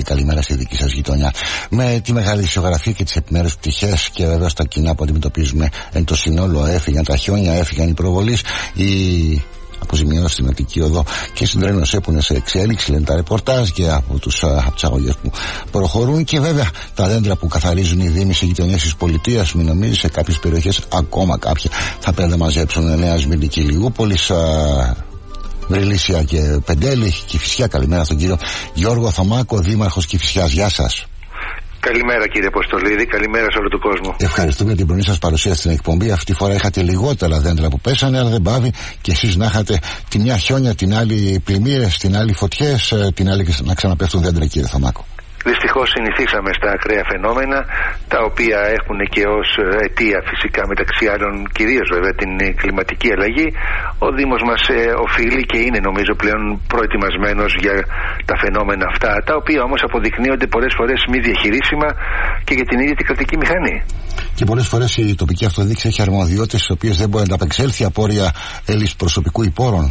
πολύ καλημέρα στη δική σας γειτονιά. Με τη μεγάλη ισογραφία και τις επιμέρους πτυχές και βέβαια τα κοινά που αντιμετωπίζουμε εν το συνόλο, έφυγαν τα χιόνια, έφυγαν οι προβολείς, οι αποζημιώσεις στην Αττική Οδό και στην Τρένο που είναι σε εξέλιξη, λένε τα ρεπορτάζ και από τις αγωγές που προχωρούν, και βέβαια τα δέντρα που καθαρίζουν οι δήμοι σε γειτονιές της πολιτείας. Μην νομίζεις, σε κάποιες περιοχές ακόμα κάποια θα πρέπει να μαζέψουν. Νέα Σμύρνη και Λιγούπολης, Βρυλίσια και Πεντέλη, Κηφισιά. Καλημέρα στον κύριο Γιώργο Θωμάκο, δήμαρχος Κηφισιάς. Γεια σας. Καλημέρα κύριε Αποστολίδη, καλημέρα σε όλο τον κόσμο. Ευχαριστούμε για την πρωινή σας παρουσία στην εκπομπή. Αυτή τη φορά είχατε λιγότερα δέντρα που πέσανε, αλλά δεν πάβει και εσείς να είχατε τη μια χιόνια, την άλλη πλημμύρες, την άλλη φωτιές, την άλλη να ξαναπέφτουν δέντρα, κύριε Θωμάκο. Δυστυχώς συνηθίσαμε στα ακραία φαινόμενα, τα οποία έχουν και ως αιτία φυσικά μεταξύ άλλων κυρίως βέβαια την κλιματική αλλαγή. Ο Δήμος μας οφείλει και είναι νομίζω πλέον προετοιμασμένος για τα φαινόμενα αυτά, τα οποία όμως αποδεικνύονται πολλές φορές μη διαχειρίσιμα και για την ίδια την κρατική μηχανή. Και πολλές φορές η τοπική αυτοδιοίκηση έχει αρμοδιότητες τις οποίες δεν μπορεί να απεξέλθει απόρρια έλλειψης προσωπικού ή πόρων.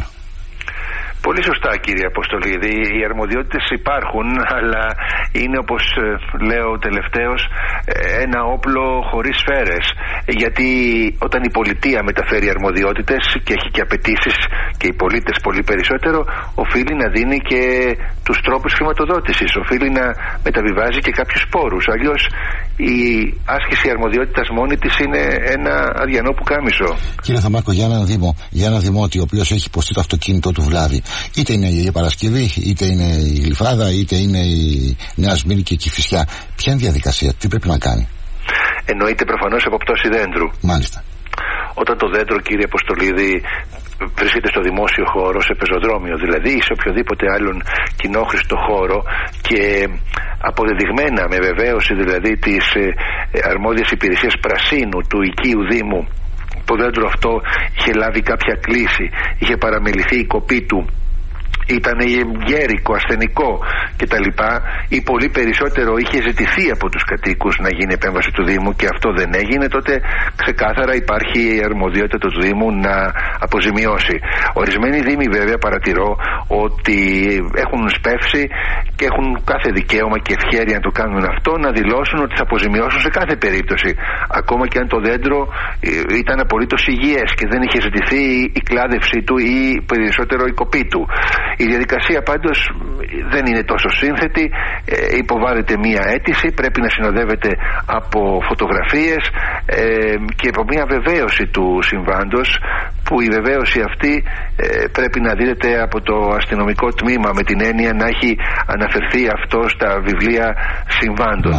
Πολύ σωστά κύριε Αποστολίδη, οι αρμοδιότητες υπάρχουν, αλλά είναι, όπως λέω τελευταίως, ένα όπλο χωρίς σφαίρες. Γιατί όταν η πολιτεία μεταφέρει αρμοδιότητες και έχει και απαιτήσεις, και οι πολίτες πολύ περισσότερο, οφείλει να δίνει και τους τρόπους χρηματοδότησης, οφείλει να μεταβιβάζει και κάποιους πόρους. Αλλιώς η άσκηση αρμοδιότητας μόνη της είναι ένα αδιανό πουκάμισο. Κύριε Θωμάκο, για ένα δημότη ο οποίος έχει υποστεί το αυτοκίνητό του βλάβη, είτε είναι η Παρασκευή, είτε είναι η Γλυφάδα, είτε είναι η Νέα Σμύρνη και η Κηφισιά, ποια είναι η διαδικασία, τι πρέπει να κάνει? Εννοείται προφανώς αποπτώση δέντρου. Μάλιστα. Όταν το δέντρο, κύριε Αποστολίδη, βρίσκεται στο δημόσιο χώρο, σε πεζοδρόμιο δηλαδή, ή σε οποιοδήποτε άλλον κοινόχρηστο χώρο, και αποδεδειγμένα με βεβαίωση δηλαδή της αρμόδιας υπηρεσίας πρασίνου του οικείου Δήμου, το δέντρο αυτό είχε λάβει κάποια κλίση, είχε παραμεληθεί η κοπή του, ήταν γέρικο, ασθενικό κτλ. Ή πολύ περισσότερο είχε ζητηθεί από τους κατοίκους να γίνει επέμβαση του Δήμου και αυτό δεν έγινε, τότε ξεκάθαρα υπάρχει η αρμοδιότητα του Δήμου να αποζημιώσει. Ορισμένοι Δήμοι βέβαια παρατηρώ ότι έχουν σπεύσει και έχουν κάθε δικαίωμα και ευχέρεια να το κάνουν αυτό, να δηλώσουν ότι θα αποζημιώσουν σε κάθε περίπτωση, ακόμα και αν το δέντρο ήταν απολύτως υγιές και δεν είχε ζητηθεί η κλάδευσή του ή περισσότερο η κοπή του. Η διαδικασία πάντως δεν είναι τόσο σύνθετη, υποβάλλεται μία αίτηση, πρέπει να συνοδεύεται από φωτογραφίες και από μία βεβαίωση του συμβάντος, που η βεβαίωση αυτή πρέπει να δίδεται από το αστυνομικό τμήμα, με την έννοια να έχει αναφερθεί αυτό στα βιβλία συμβάντων.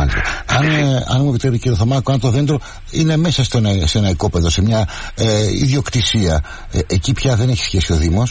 Αν μου επιτρέπετε κύριε Θωμάκο, αν το δέντρο είναι μέσα σε ένα οικόπεδο, σε μια ιδιοκτησία, εκεί πια δεν έχει σχέση ο Δήμος?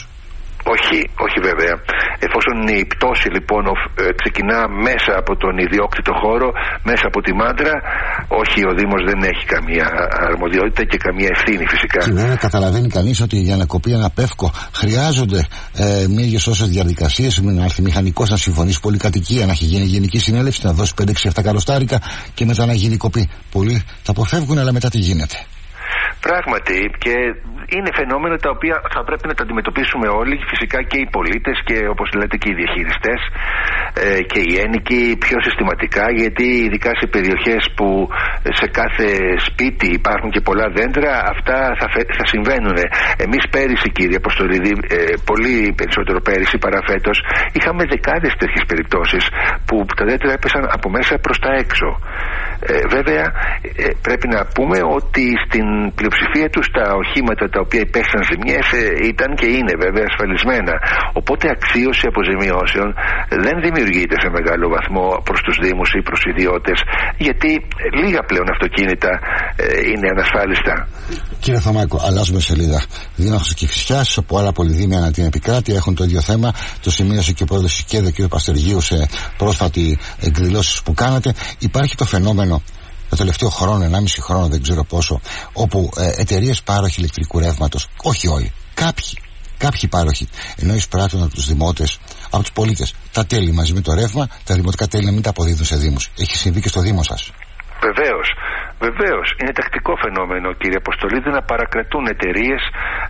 Όχι βέβαια. Εφόσον η πτώση λοιπόν ξεκινά μέσα από τον ιδιόκτητο χώρο, μέσα από τη μάντρα, όχι, ο Δήμος δεν έχει καμία αρμοδιότητα και καμία ευθύνη φυσικά. Και βέβαια καταλαβαίνει κανείς ότι για να κοπεί ένα πεύκο χρειάζονται μίλιες όσες διαδικασίες, να έρθει μηχανικός να συμφωνήσει πολυκατοικία, να έχει γίνει γενική συνέλευση, να δώσει 5-6-7 καλοστάρικα και μετά να γίνει κοπή. Πολλοί τα αποφεύγουν, αλλά μετά τι γίνεται? Πράγματι, και είναι φαινόμενα τα οποία θα πρέπει να τα αντιμετωπίσουμε όλοι, φυσικά και οι πολίτες και όπως λέτε και οι διαχειριστές και οι ένοικοι πιο συστηματικά, γιατί ειδικά σε περιοχές που σε κάθε σπίτι υπάρχουν και πολλά δέντρα, αυτά θα συμβαίνουν. Εμείς πέρυσι, κύριε Αποστολίδη, πολύ περισσότερο πέρυσι παρά φέτος, είχαμε δεκάδες τέτοιες περιπτώσεις που τα δέντρα έπεσαν από μέσα προς τα έξω. Βέβαια πρέπει να πούμε ότι στην πλειοψηφία τους τα οχήματα τα οποία υπέστησαν ζημιές ήταν και είναι βέβαια ασφαλισμένα, οπότε αξίωση αποζημιώσεων δεν δημιουργείται σε μεγάλο βαθμό προς τους Δήμους ή προς ιδιώτες, γιατί λίγα πλέον αυτοκίνητα είναι ανασφάλιστα. Κύριε Θωμάκο, αλλάζουμε σελίδα. Δήμαρχος της Κηφισιάς, όπου άλλα πολυδήμια ανά την επικράτεια έχουν το ίδιο θέμα. Το σημείωσε και ο πρόεδρος της ΚΕΔ, κ. Παστεργίου, σε πρόσφατη εκδηλώσεις που κάνατε. Υπάρχει το φαινόμενο το τελευταίο χρόνο, 1,5 χρόνο, δεν ξέρω πόσο, όπου εταιρείες πάροχοι ηλεκτρικού ρεύματος, όχι όλοι, κάποιοι πάροχοι, ενώ εισπράττουν από τους δημότες, από τους πολίτες, τα τέλη μαζί με το ρεύμα, τα δημοτικά τέλη να μην τα αποδίδουν σε δήμους. Έχει συμβεί και στο Δήμο σας? Βεβαίως. Είναι τακτικό φαινόμενο, κύριε Αποστολίδη, να παρακρατούν εταιρείες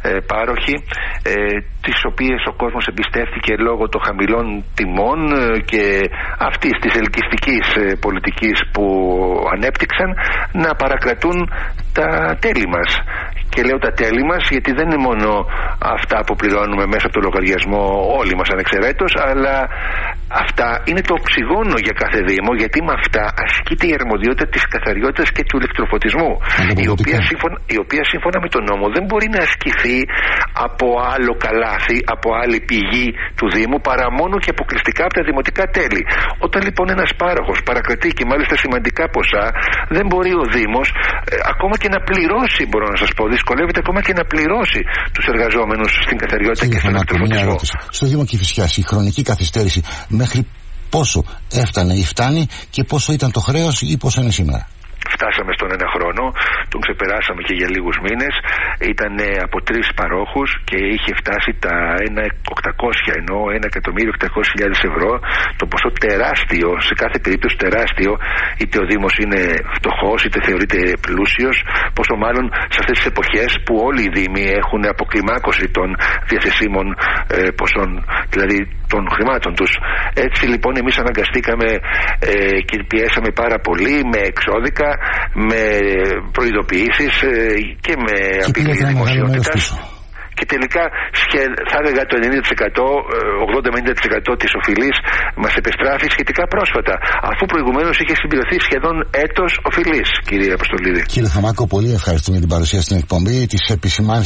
πάροχοι, τις οποίες ο κόσμος εμπιστεύτηκε λόγω των χαμηλών τιμών και αυτής της ελκυστικής πολιτικής που ανέπτυξαν, να παρακρατούν τα τέλη μας. Και λέω τα τέλη μας γιατί δεν είναι μόνο αυτά που πληρώνουμε μέσα από το λογαριασμό όλοι μας ανεξαιρέτως, αλλά αυτά είναι το οξυγόνο για κάθε Δήμο, γιατί με αυτά ασκείται η αρμοδιότητα της καθαριότητας και του ηλεκτροφωτισμού, η οποία σύμφωνα με τον νόμο δεν μπορεί να ασκηθεί από άλλο καλάθι, από άλλη πηγή του Δήμου, παρά μόνο και αποκλειστικά από τα δημοτικά τέλη. Όταν λοιπόν ένας πάροχος παρακρατεί και μάλιστα σημαντικά ποσά, δεν μπορεί ο Δήμος ακόμα και να πληρώσει, μπορώ να σας πω, δυσκολεύεται ακόμα και να πληρώσει τους εργαζόμενους στην καθαριότητα και στον ηλεκτροφωτισμό. Στο Δήμο Κηφισιάς η χρονική καθυστέρηση μέχρι πόσο έφτανε ή φτάνει και πόσο ήταν το χρέος ή πόσο είναι σήμερα? Φτάσαμε στον 1 χρόνο, τον ξεπεράσαμε και για λίγους μήνες. Ήταν από 3 παρόχους και είχε φτάσει τα 1.800.000, ενώ 1.800.000 ευρώ. Το ποσό τεράστιο, σε κάθε περίπτωση τεράστιο, είτε ο Δήμος είναι φτωχός είτε θεωρείται πλούσιος, πόσο μάλλον σε αυτές τις εποχές που όλοι οι Δήμοι έχουν αποκλιμάκωση των διαθεσίμων ποσών, δηλαδή των χρημάτων τους. Έτσι λοιπόν εμείς αναγκαστήκαμε και πιέσαμε πάρα πολύ με εξώδικα, με προειδοποιήσεις και με απειλή δημοσιότητας. Και τελικά θα έλεγα το 80-90% της οφειλής μας επιστράφει σχετικά πρόσφατα, αφού προηγουμένως είχε συμπληρωθεί σχεδόν έτος οφειλής, κύριε Αποστολίδη. Κύριε Θωμάκο, πολύ ευχαριστούμε για την παρουσία στην εκπομπή. Τις επισημάνσεις